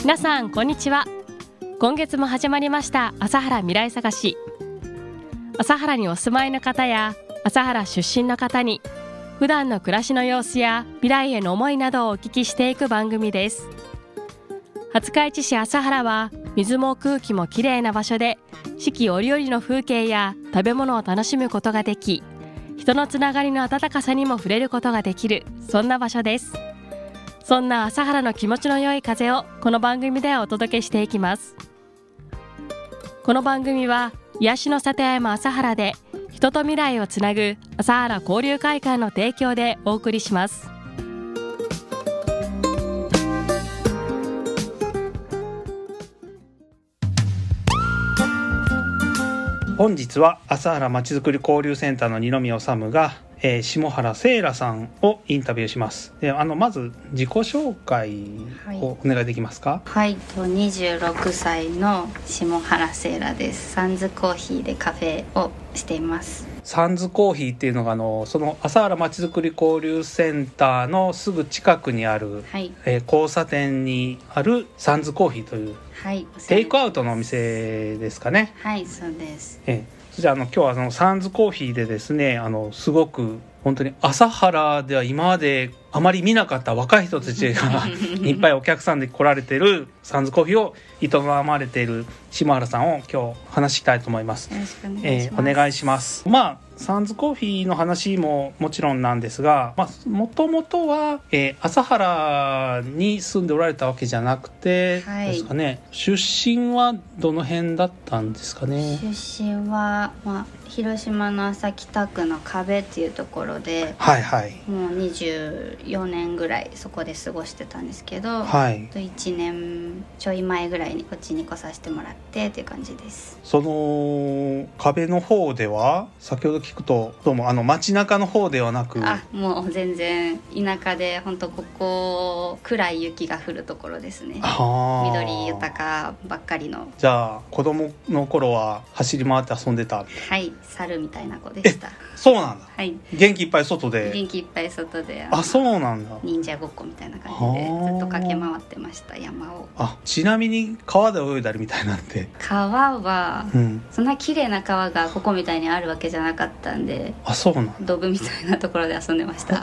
皆さんこんにちは。今月も始まりました朝原未来探し。朝原にお住まいの方や朝原出身の方に普段の暮らしの様子や未来への思いなどをお聞きしていく番組です。廿日市市朝原は水も空気もきれいな場所で、四季折々の風景や食べ物を楽しむことができ、人のつながりの温かさにも触れることができる、そんな場所です。そんな朝原の気持ちの良い風をこの番組ではお届けしていきます。この番組は癒しの里山朝原で人と未来をつなぐ朝原交流会館の提供でお送りします。 本日は朝原まちづくり交流センターの二宮治が、下原聖羅さんをインタビューします。で、まず自己紹介をお願いできますか？ はい、26歳の下原聖羅です。サンズコーヒーでカフェをしています。 サンズコーヒーっていうのがその朝原まちづくり交流センターのすぐ近くにある、 はい、 交差点にあるサンズコーヒーという、 はい、 テイクアウトのお店ですかね？ はい、そうです。 じゃあ今日はサンズコーヒーでですね、すごく本当に朝原では今まであまり見なかった若い人たちがいっぱいお客さんで来られてるサンズコーヒーを営まれている下原さんを今日話したいと思います。 よろしくお願いします。 お願いします。サンズコーヒーの話ももちろんなんですが、もともとは、朝原に住んでおられたわけじゃなくてですかね、出身はどの辺だったんですかね？ 出身は、広島の安佐北区の壁っていうところで、 はいはい、 もう24年ぐらいそこで過ごしてたんですけど、 はい、 1年ちょい前ぐらいにこっちに来させてもらってっていう感じです。 その壁の方では先ほど聞くとどうも街中の方ではなく、 もう全然田舎で、本当ここくらい雪が降るところですね。緑豊かばっかりの。 じゃあ子供の頃は走り回って遊んでた？ はい、猿みたいな子でした。 そうなんだ。 はい、 元気いっぱい外で。 元気いっぱい外で。 そうなんだ。 忍者ごっこみたいな感じでずっと駆け回ってました、山を。 ちなみに川で泳いだりみたいなんて？ 川は、そんな綺麗な川がここみたいにあるわけじゃなかったんで、 そうなんだ。 ドブみたいなところで遊んでました。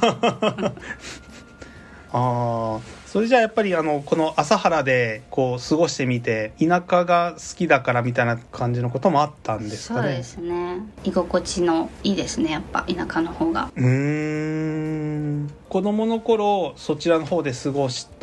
それじゃあやっぱりこの朝原でこう過ごしてみて田舎が好きだからみたいな感じのこともあったんですかね？ そうですね、居心地のいいですね、やっぱ田舎の方が。 子供の頃そちらの方で過ごして、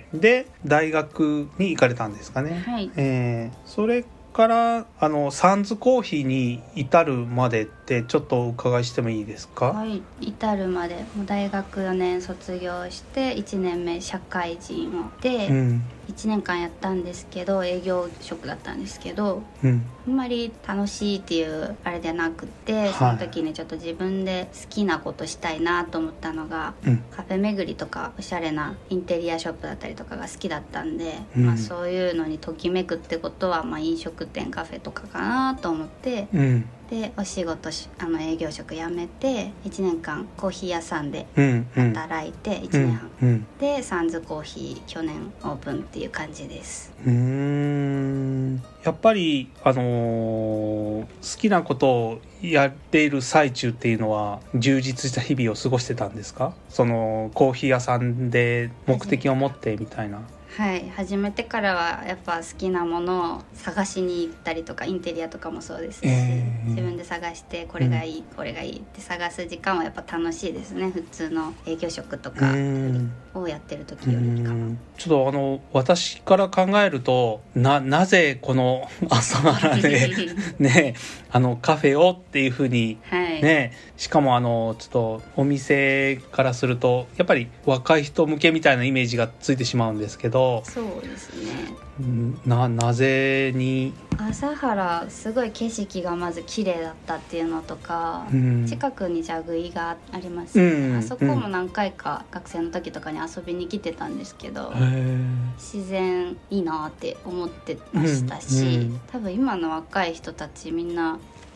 で大学に行かれたんですかね？ はい、 それからサンズコーヒーに至るまでってちょっとお伺いしてもいいですか？ はい、至るまでもう大学4年卒業して1年目社会人をで、1年間やったんですけど、営業職だったんですけど、あんまり楽しいっていうあれではなくて、その時にちょっと自分で好きなことしたいなと思ったのが、カフェ巡りとかおしゃれなインテリアショップだったりとかが好きだったんで、そういうのにときめくってことは、飲食店カフェとかかなと思って、でお仕事営業職辞めて1年間コーヒー屋さんで働いて1年半、でサンズコーヒー去年オープンっていう感じです。 やっぱり好きなことをやっている最中っていうのは充実した日々を過ごしてたんですか？そのコーヒー屋さんで目的を持ってみたいな。 はい、始めてからはやっぱ好きなものを探しに行ったりとか、インテリアとかもそうですし、自分で探してこれがいい、これがいいって探す時間はやっぱ楽しいですね、普通の営業職とかをやってる時よりかは。ちょっと私から考えるとなぜこの朝原でねカフェをっていう風にね、しかもちょっとお店からするとやっぱり若い人向けみたいなイメージがついてしまうんですけど。 そうですね。 なぜに？ 朝原すごい景色がまず綺麗だったっていうのとか、近くに蛇口があります、あそこも何回か学生の時とかに遊びに来てたんですけど、自然いいなって思ってましたし、多分今の若い人たちみんな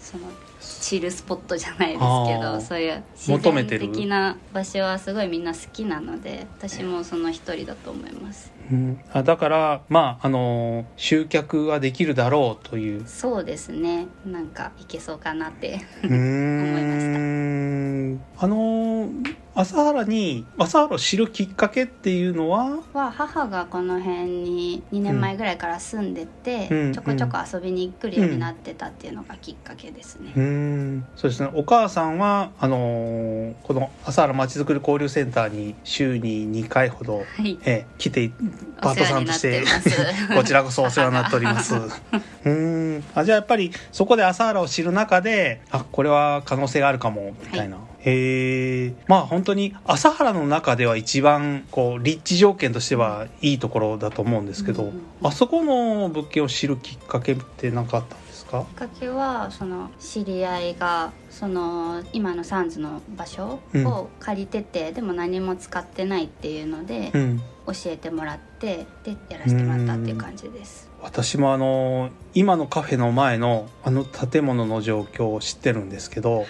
そのチルスポットじゃないですけど、そういう自然的な場所はすごいみんな好きなので、私もその一人だと思います。 だから集客ができるだろうという。 そうですね、なんかいけそうかなって思いました。 朝原を知るきっかけっていうのは母がこの辺に2年前ぐらいから住んでて、ちょこちょこ遊びに来るようになってたっていうのがきっかけですね。 そうですね。お母さんはこの朝原まちづくり交流センターに週に2回ほど、来てパートさんとしてこちらこそお世話になっておりますじゃあやっぱりそこで朝原を知る中でこれは可能性があるかもみたいな、本当に朝原の中では一番立地条件としてはいいところだと思うんですけど、あそこの物件を知るきっかけって何かあったんですか？ きっかけはその知り合いがその今のサンズの場所を借りてて、でも何も使ってないっていうので、教えてもらってでやらせてもらったっていう感じです。 私も今のカフェの前の建物の状況を知ってるんですけど、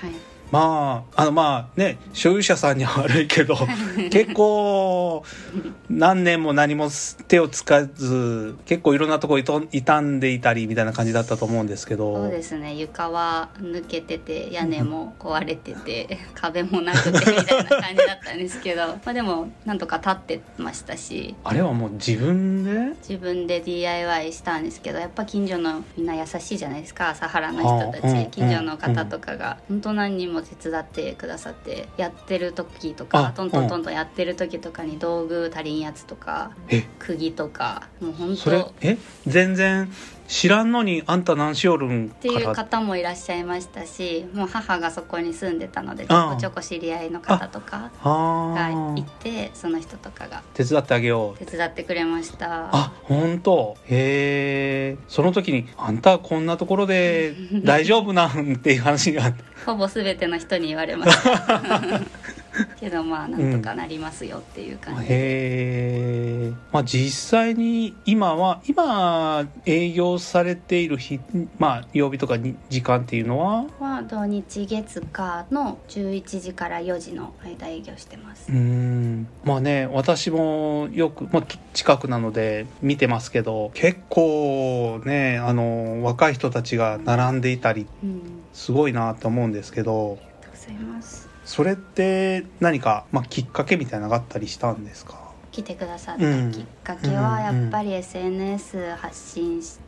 所有者さんには悪いけど結構何年も何も手をつかず結構いろんなとこ傷んでいたりみたいな感じだったと思うんですけど。 そうですね、床は抜けてて屋根も壊れてて壁もなくてみたいな感じだったんですけどでもなんとか立ってましたし。 あれはもう自分で DIY したんですけど、やっぱ近所のみんな優しいじゃないですか、朝原の人たち、近所の方とかが本当何人も手伝ってくださって、やってる時とかトントンやってる時とかに道具足りんやつとか釘とか、もう本当それ全然知らんのにあんた何しおるんっていう方もいらっしゃいましたし、もう母がそこに住んでたのでちょこちょこ知り合いの方とかがいて、その人とかが手伝ってあげよう手伝ってくれました。 本当。その時にあんたこんなところで大丈夫なんっていう話がほぼ全ての人に言われましたけどなんとかなりますよっていう感じで、 実際に今営業されている曜日とか時間っていうのは土日月火の11時から4時の間営業してます。 私もよく、近くなので見てますけど、結構ね若い人たちが並んでいたり、すごいなと思うんですけど。 ありがとうございます。 それって何か、きっかけみたいなのがあったりしたんですか？ 来てくださったきっかけはやっぱり SNS 発信して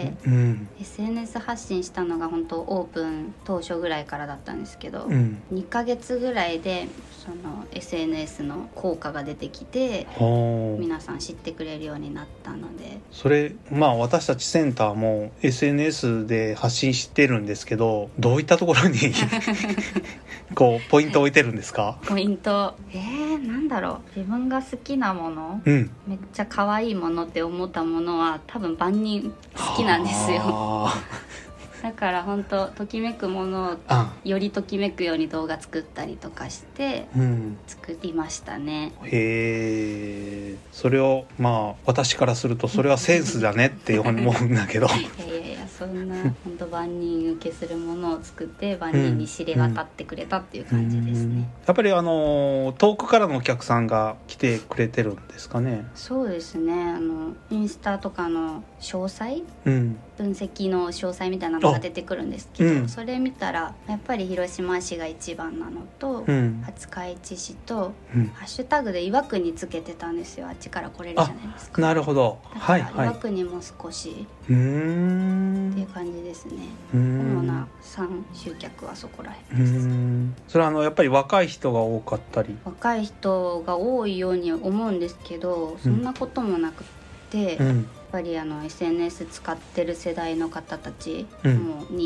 、SNS 発信したのが本当オープン当初ぐらいからだったんですけど、2ヶ月ぐらいでその SNS の効果が出てきて皆さん知ってくれるようになったので。 それ私たちセンターも SNS で発信してるんですけど、どういったところにポイントを置いてるんですか？ ポイントなんだろう、自分が好きなもの、めっちゃ可愛いものって思ったものは多分万人好きなんですよだから本当ときめくものをよりときめくように動画作ったりとかして作りましたね。 それを私からするとそれはセンスだねって思うんだけどそんな本当万人受けするものを作って万人に知れ渡ってくれたっていう感じですね。 やっぱり遠くからのお客さんが来てくれてるんですかね？ そうですね、インスタとかの詳細、分析の詳細みたいなのが出てくるんですけど、それ見たらやっぱり広島市が一番なのと、廿日市市と、ハッシュタグで岩国つけてたんですよ。あっちから来れるじゃないですか。 なるほど。 だから岩国も少しっていう感じですね。主な集客はそこら辺です。 それはやっぱり若い人が多かったり？ 若い人が多いように思うんですけど、そんなこともなくて、やっぱりSNS 使ってる世代の方たち、もう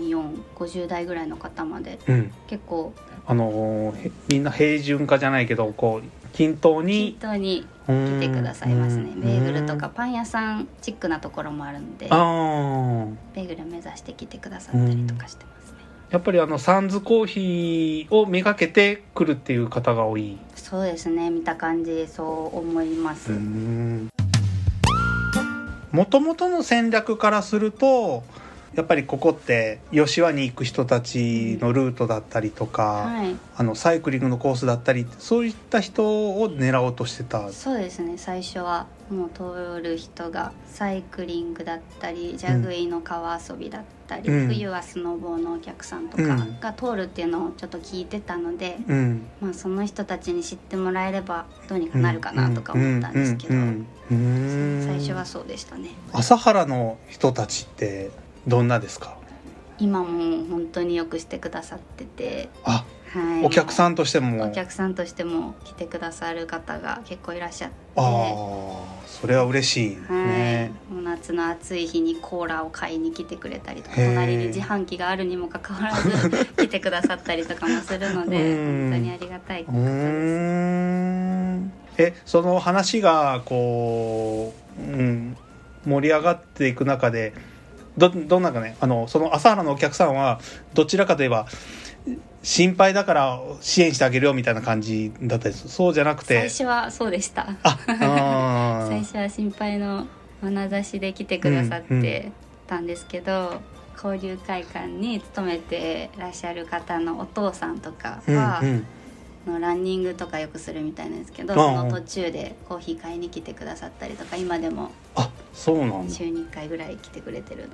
23450代ぐらいの方まで、結構みんな平準化じゃないけど均等に来てくださいますね。ベーグルとかパン屋さんチックなところもあるんで、ベーグル目指して来てくださったりとかしてますね。 やっぱりサンズコーヒーをめがけて来るっていう方が多い？ そうですね、見た感じそう思います。 もともとの戦略からするとやっぱりここって吉和に行く人たちのルートだったりとか、サイクリングのコースだったり、そういった人を狙おうとしてた。 そうですね、最初はもう通る人がサイクリングだったりジャグイの川遊びだったり、冬はスノボーのお客さんとかが通るっていうのをちょっと聞いてたので、その人たちに知ってもらえればどうにかなるかなとか思ったんですけど、最初はそうでしたね。 朝原の人たちってどんなですか？ 今も本当によくしてくださってて、 お客さんとしても来てくださる方が結構いらっしゃって、 それは嬉しいね。 夏の暑い日にコーラを買いに来てくれたりとか、隣に自販機があるにもかかわらず来てくださったりとかもするので本当にありがたい方です。その話がこう、盛り上がっていく中でどんなかね、その朝原のお客さんはどちらかといえば心配だから支援してあげるよみたいな感じだったです。そうじゃなくて、 最初はそうでした。最初は心配の眼差しで来てくださってたんですけど、交流会館に勤めてらっしゃる方のお父さんとかは、ランニングとかよくするみたいなんですけど、その途中でコーヒー買いに来てくださったりとか、今でもそうなんだ、 週に1回ぐらい来てくれてる。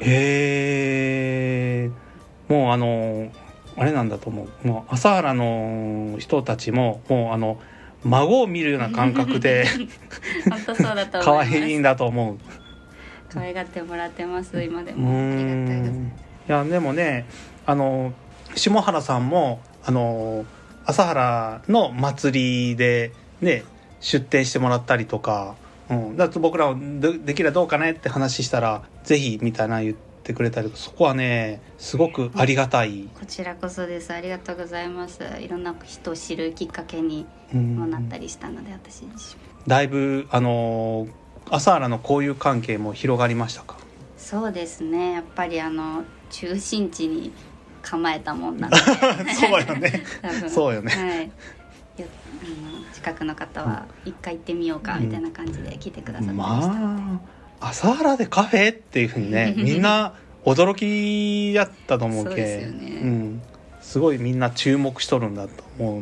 もうあれなんだと思う。もう朝原の人たちももう孫を見るような感覚で本当そうだと思います。 可愛いんだと思う。 可愛がってもらってます。今でもありがたいです。 いやでもね、下原さんも朝原の祭りでね出店してもらったりとか、だと僕らもできればどうかねって話したらぜひみたいな言ってくれたり、そこはねすごくありがたい。 こちらこそです。ありがとうございます。いろんな人を知るきっかけにもなったりしたので、私自身だいぶ朝原の交友関係も広がりましたか？ そうですね、やっぱり中心地に構えたもんなのでそうよねそうよね、 はい、近くの方は一回行ってみようかみたいな感じで来てくださってましたので、 朝原でカフェっていうふうにねみんな驚きやったと思うけ。 そうですよね、 すごいみんな注目しとるんだと思う。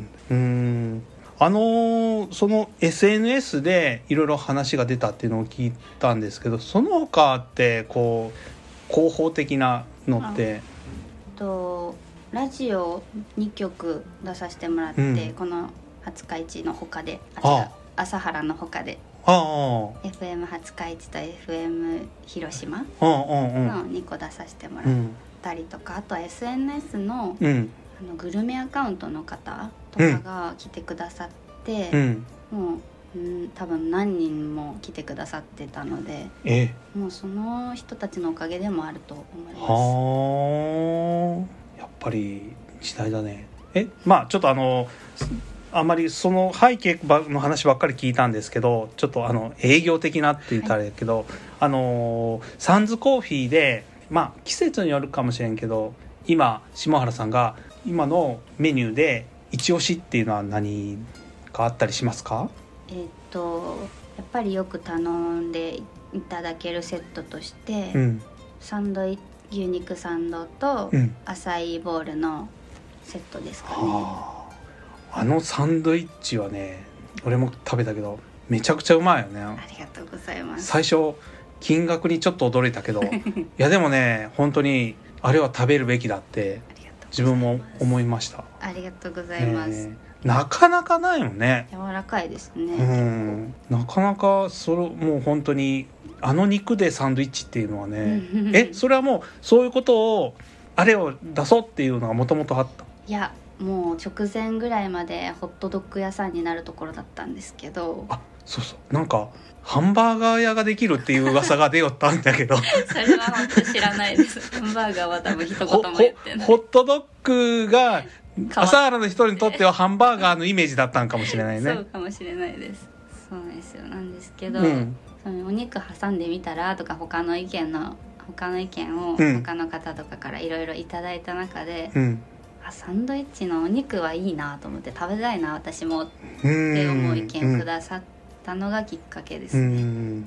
その SNS でいろいろ話が出たっていうのを聞いたんですけど、その他ってこう広報的なのってラジオ2曲出させてもらって、この廿日市の他で朝原の他でFM 廿日市と FM 広島の2個出させてもらったりとか、あとは SNS のグルメアカウントの方とかが来てくださって、もう多分何人も来てくださってたので、もうその人たちのおかげでもあると思います。 やっぱり時代だね。ちょっとあんまりその背景の話ばっかり聞いたんですけど、ちょっと営業的なって言ったらあれだけど、サンズコーヒーで季節によるかもしれんけど、今下原さんが今のメニューで一押しっていうのは何かあったりしますか？ やっぱりよく頼んでいただけるセットとして、牛肉サンドとアサイーボールのセットですかね。 サンドイッチはね俺も食べたけどめちゃくちゃうまいよね。 ありがとうございます。 最初金額にちょっと驚いたけどいやでもね本当にあれは食べるべきだって自分も思いました。 ありがとうございます。 なかなかないよね。 柔らかいですね。 なかなかもう本当に肉でサンドイッチっていうのはねそれはもうそういうことをあれを出そうっていうのがもともとあった？ いやもう直前ぐらいまでホットドッグ屋さんになるところだったんですけど、 そうなんかハンバーガー屋ができるっていう噂が出よったんだけどそれは本当知らないです。ハンバーガーは多分一言も言ってない。 ホットドッグが朝原の人にとってはハンバーガーのイメージだったんかもしれないね。 そうかもしれないです。そうですよ。なんですけど、そのお肉挟んでみたらとか他の意見を他の方とかからいろいろいただいた中で、サンドイッチのお肉はいいなと思って食べたいな私もって思う意見をくださったのがきっかけですね。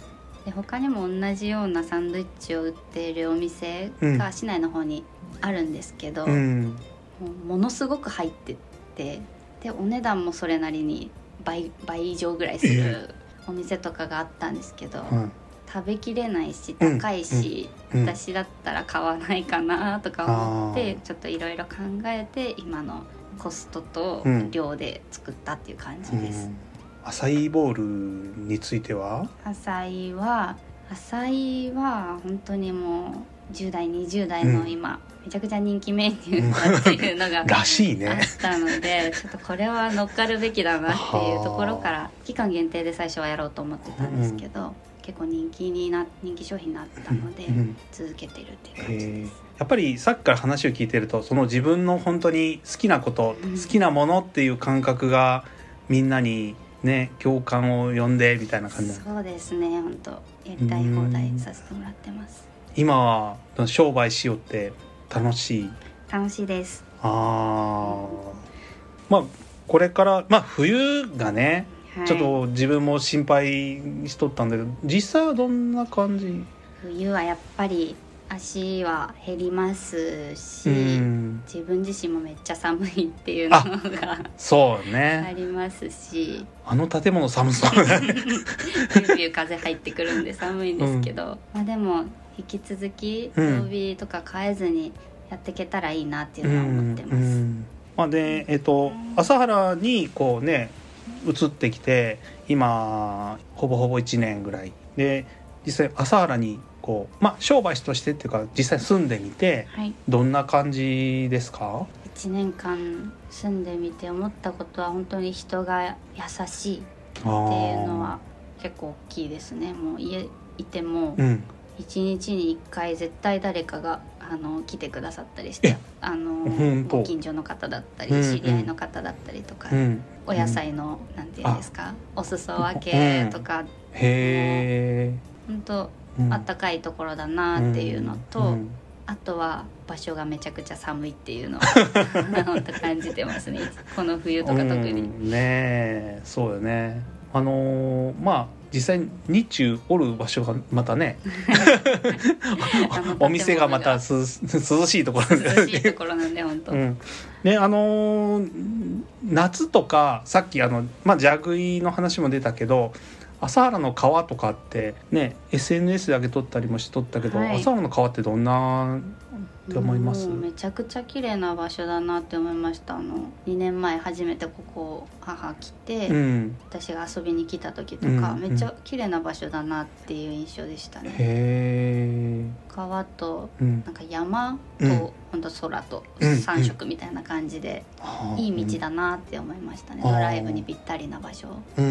で他にも同じようなサンドイッチを売っているお店が市内の方にあるんですけど、ものすごく入ってて、でお値段もそれなりに倍以上ぐらいするお店とかがあったんですけど、食べきれないし高いし、私だったら買わないかなとか思ってちょっといろいろ考えて今のコストと量で作ったっていう感じです。 アサイーボールについては？アサイは本当にもう10代20代の今、めちゃくちゃ人気メニューだっていうのがらしいねあったので、ちょっとこれは乗っかるべきだなっていうところから期間限定で最初はやろうと思ってたんですけど、結構人気商品になったので、続けてるっていう感じです。 やっぱりさっきから話を聞いてると、その自分の本当に好きなこと、好きなものっていう感覚がみんなにね、共感を呼んでみたいな感じ。 そうですね、本当やりたい放題させてもらってます。 今は商売しようって楽しいです。 まあこれから冬がね、ちょっと自分も心配しとったんだけど、実際はどんな感じ？ 冬はやっぱり足は減りますし、自分自身もめっちゃ寒いっていうのがそうねありますし、 建物寒そうだねビュービュー風入ってくるんで寒いんですけど、でも引き続き曜日とか変えずにやっていけたらいいなっていうのは思ってます。 で朝原にこうね移ってきて今ほぼ1年ぐらいで、実際朝原にこう商売としてっていうか実際住んでみて、どんな感じですか ？1年間住んでみて思ったことは、本当に人が優しいっていうのは結構大きいですね。もう家いても、1日に1回絶対誰かが来てくださったりして、ご近所の方だったり、知り合いの方だったりとか、お野菜のなんていうんですか、お裾分けとか、本当あったかいところだなっていうのと、あとは場所がめちゃくちゃ寒いっていうのを本当感じてますね。この冬とか特に。 ね、そうよね。実際日中おる場所がまたねお店がまた涼しいところなんで本当。 で夏とかさっき蛇食いの話も出たけど、朝原の川とかってね SNS で上げとったりもしとったけど、朝原の川ってどんなって思います？ めちゃくちゃ綺麗な場所だなって思いました。2年前初めてここ母来て、私が遊びに来た時とか、めっちゃ綺麗な場所だなっていう印象でしたね。川となんか山と、本当空と3色みたいな感じで、いい道だなって思いましたね。ドライブにぴったりな場所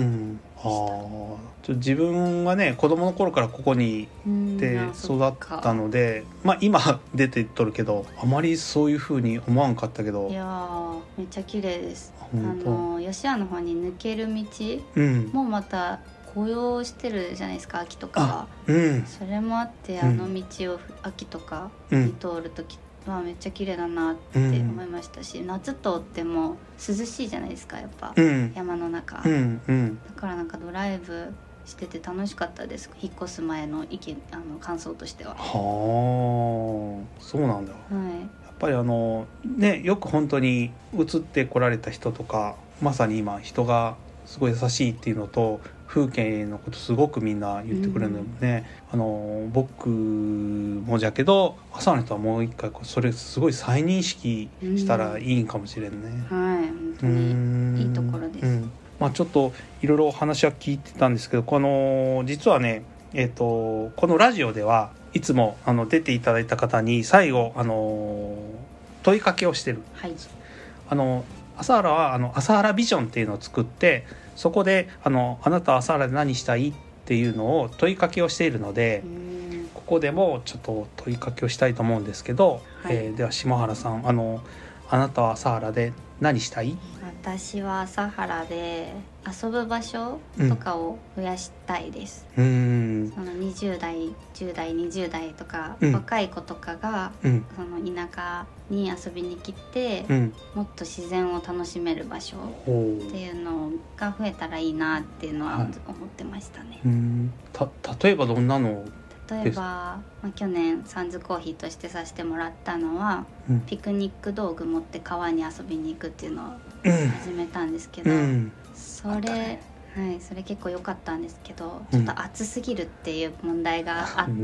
自分はね子供の頃からここにで育ったので、今出てとるけどあまりそういう風に思わんかったけど、 いやめっちゃ綺麗です。吉屋の方に抜ける道もまた紅葉してるじゃないですか、秋とか。それもあって道を秋とかに通る時はめっちゃ綺麗だなって思いましたし、夏通っても涼しいじゃないですか、やっぱ、山の中、だからなんかドライブしてて楽しかったです。引っ越す前の感想としては。 そうなんだ。やっぱりよく本当に移ってこられた人とか、まさに今人がすごい優しいっていうのと、風景のことすごくみんな言ってくれるのね、僕もじゃけど朝の人はもう一回それすごい再認識したらいいんかもしれんね。 本当にいいところです。 ちょっといろいろお話は聞いてたんですけど、実はね、このラジオではいつも出ていただいた方に最後問いかけをしてるんです。朝原は朝原ビジョンっていうのを作って、そこであなたは朝原で何したいっていうのを問いかけをしているので、ここでもちょっと問いかけをしたいと思うんですけど、では下原さん、あなたは朝原で何したい？ 私は朝原で遊ぶ場所とかを増やしたいです、その20代10代20代とか、若い子とかが、その田舎に遊びに来て、もっと自然を楽しめる場所っていうのが増えたらいいなっていうのは思ってましたね。 例えばどんなの？ 例えば、去年サンズコーヒーとしてさせてもらったのは、ピクニック道具持って川に遊びに行くっていうのを始めたんですけど、それ結構良かったんですけど、ちょっと暑すぎるっていう問題があって、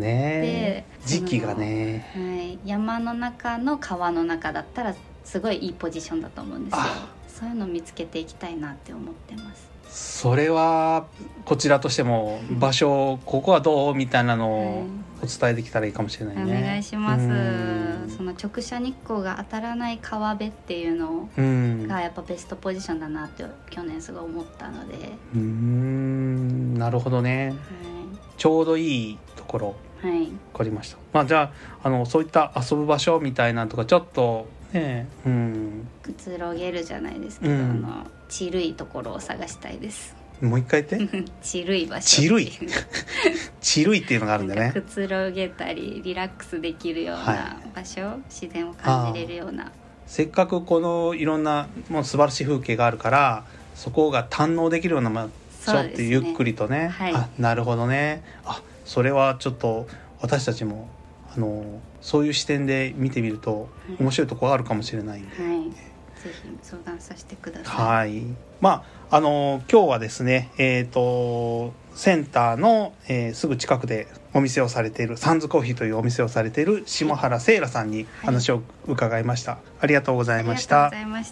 時期がね、 山の中の川の中だったらすごいいいポジションだと思うんですよ。そういうのを見つけていきたいなって思ってます。 それはこちらとしても場所、ここはどうみたいなのをお伝えできたらいいかもしれないね。 お願いします。その直射日光が当たらない川辺っていうのがやっぱベストポジションだなって去年すごい思ったので。 なるほどね、ちょうどいいところ、分かりました。じゃあそういった遊ぶ場所みたいなとかちょっとね、 くつろげるじゃないですけど、ちるいところを探したいです。 もう一回言ってちるい場所。 ちるいちるいっていうのがあるんだね。 くつろげたりリラックスできるような場所、自然を感じれるような。 せっかくこのいろんなもう素晴らしい風景があるから、そこが堪能できるような場所ってゆっくりとね、なるほどね。それはちょっと私たちもそういう視点で見てみると面白いところがあるかもしれないんで、ぜひ相談させてください。 今日はですね、センターの、すぐ近くでお店をされているサンズコーヒーというお店をされている下原聖羅さんに話を伺いました。ありがとうございました。 ありがとうございました。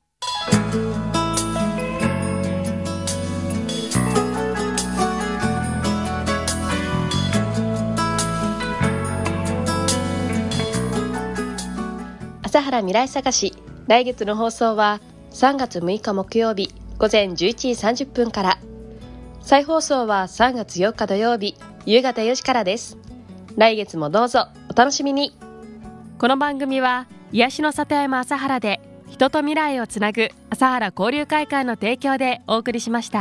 朝原未来探し、来月の放送は3月6日木曜日午前11時30分から、再放送は3月4日土曜日夕方4時からです。来月もどうぞお楽しみに。この番組は癒しの里山朝原で人と未来をつなぐ朝原交流会館の提供でお送りしました。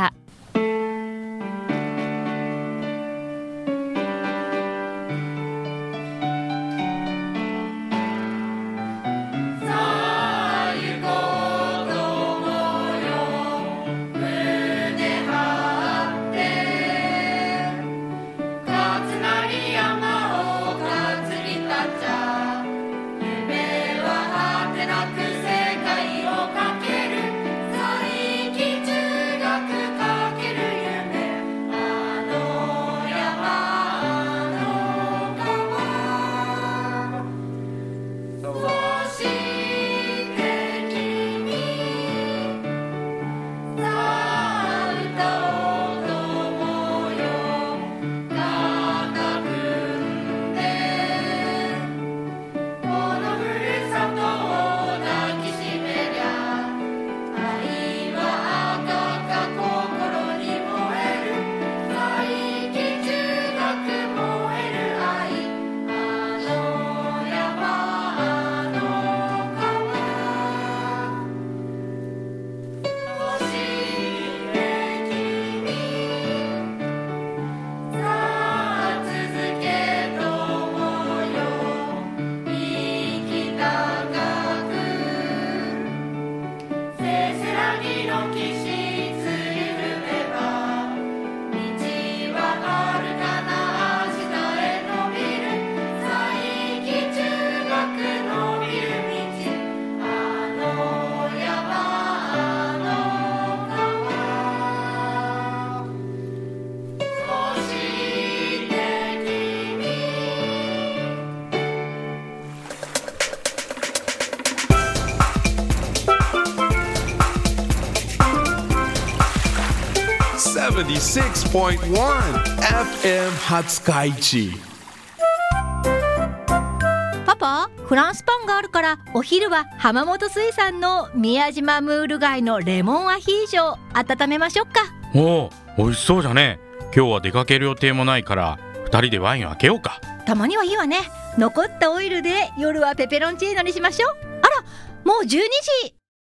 76.1 FM 廿日市。 パパ、フランスパンがあるからお昼は浜本水産の宮島ムール貝のレモンアヒージョを温めましょうか。 おお、美味しそうじゃね。今日は出かける予定もないから2人でワインを開けようか。 たまにはいいわね。残ったオイルで夜はペペロンチーノにしましょう。あら、もう12時。